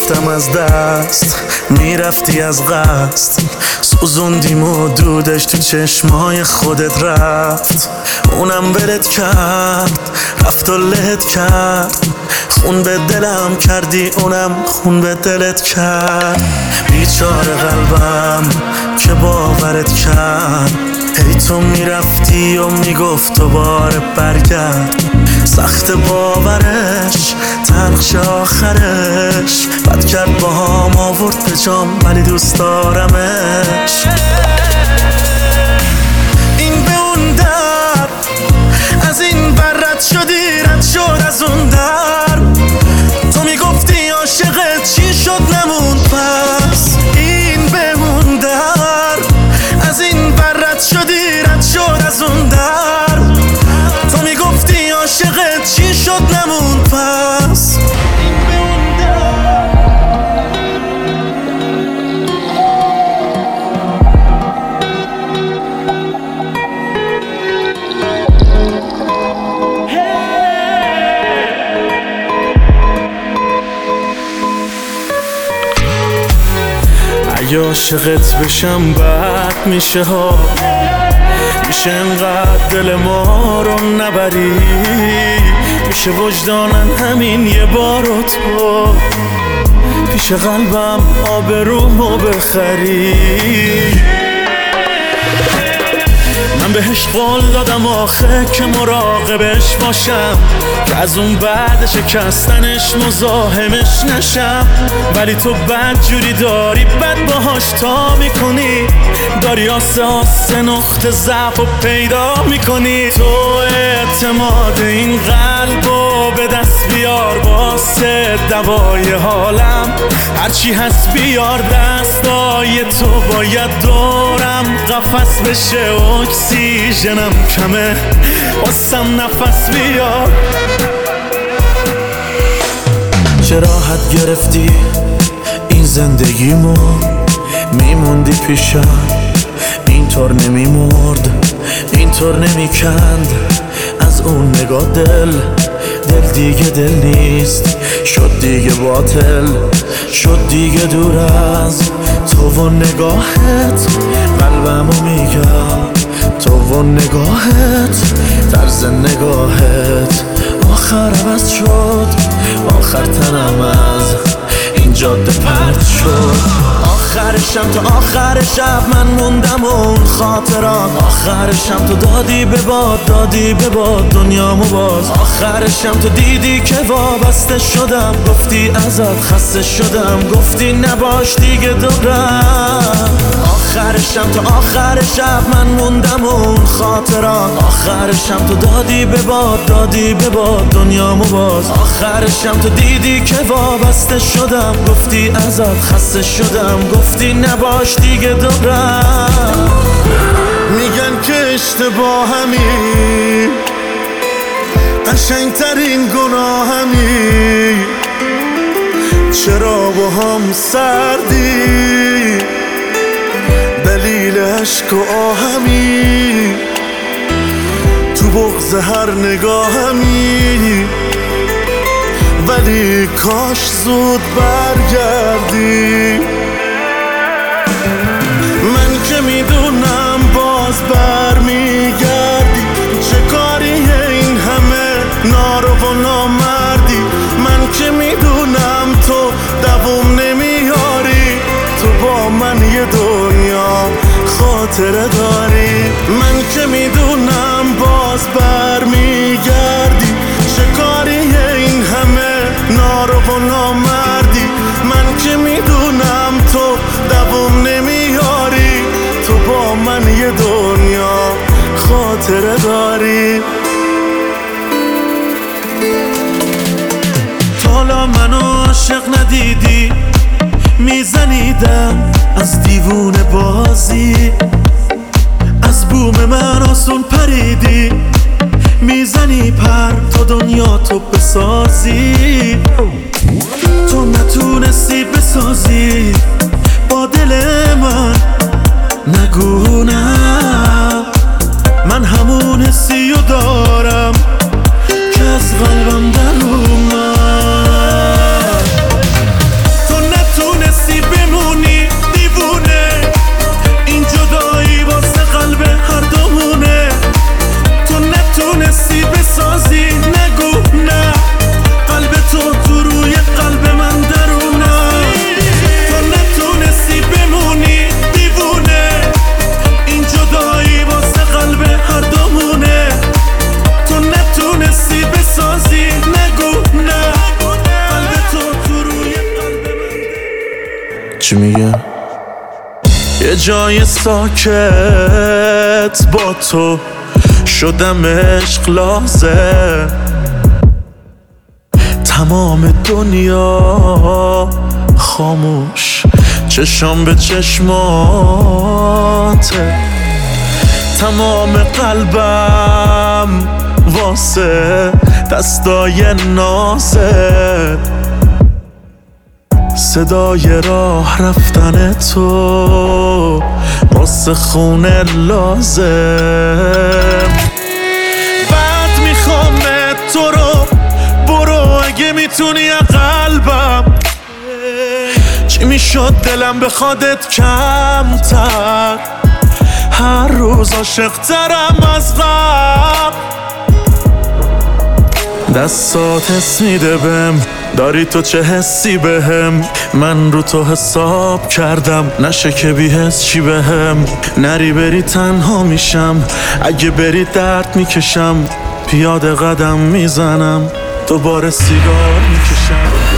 میدادم از دست، میرفتی از قصد، سوزوندیم و دودش تو چشمای خودت رفت. اونم ولت کرد، رفت و لهت کرد، خون به دلم کردی، اونم خون به دلت کرد. بیچاره قلبم که باورت کرد، هی تو میرفتی و میگفت دوباره برگرد. سخت باورش، تلخش آخرش، بد کرد با هم آورد به جام، ولی دوست دارمش. این به اون در، از این بر رد شدی، رد شد از اون در. تو میگفتی عاشقت چی شد نموند پس. این به اون در، از این بر رد شدی، رد شد از اون در. تو میگفتی عاشقت چی شد نموند پس. اگه عاشقت بشم بد میشه ها، میشه انقدر دل ما رو نبری، میشه وجدانن همین یه بارو تو پیش قلبم آبرومو بخری. من بهش قول دادم آخه که مراقبش باشم، که از اون بعد شکستنش مزاحمش نشم. ولی تو بد جوری داری، بد باهاش تا میکنی، داری آسه آسه نقطه ضعف و پیدا میکنی. تو اعتماد این قلبو به دست بیار، واسه دوای حالم هرچی هست بیار. دستای تو باید دورم قفس بشه، اکسیژنم کمه واسم نفس بیار. چه راحت گرفتی این زندگیمو، میموندی پیشم اینطور نمیمرد، اینطور نمیکند از اون نگاه. دل دیگه دل نیست، شد دیگه باطل، شد دیگه دور از تو و نگاهت. قلبمو میگم تو و نگاهت، طرز نگاهت آخر عوض شد، آخر تنم از این جاده پرت شد. آخرشم تا آخر شب من موندم و اون خاطرات، آخرشم تو دادی به باد، دادی به باد دنیامو باز. آخرشم تو دیدی که وابسته شدم، گفتی ازت خسته شدم، گفتی نباش دیگه دورم. آخرشم تا آخر شب من موندم و اون خاطرات، آخرشم تو دادی به باد، دادی به باد دنیامو باز. آخرشم تو دیدی که وابسته شدم، گفتی ازت خسته شدم، گفتی نباش دیگه دورم. میگن که اشتباهمی، قشنگترین گناهمی، چرا با هم سردی، دلیل عشق و آهمی، تو بغض هر نگاهمی. ولی کاش زود برگردی، من که میدونم باز برمیگردی. چه کاریه این همه نارو و نامردی، من که میدونم تو دووم نمیاری، تو با من یه دنیا خاطره داری. من که میدونم باز برمیگردی، چه کاریه این همه نارو و نامردی، من که میدونم تو دووم نمیاری، تو با من یه دنیا خاطره داری. حالا منو عاشق ندیدی، میزنیدم از دیوونه بازی، از بوم من آسون پریدی، میزنی پر تا دنیا تو بسازی. تو نتونستی بسازی با دل من، نگو نه، من همون حسی رو دارم که از قلبم در اومد. تو چی میگه؟ یه جای ساکت با تو شدم عشق لازم، تمام دنیا خاموش، چشام به چشماته، تمام قلبم واسه دستای نازت، صدای راه رفتن تو واسه خونه لازم. بعد میخوام تو رو، برو اگه میتونی قلبم، چی میشد دلم بخوادت کمتر، هر روز عاشق‌ترم از قبل. دستات حس میده بهم، داری تو چه حسی بهم، من رو تو حساب کردم، نشه که بی حس چی بهم. نری بری تنها میشم، اگه بری درد میکشم، پیاده قدم میزنم، دوباره سیگار میکشم.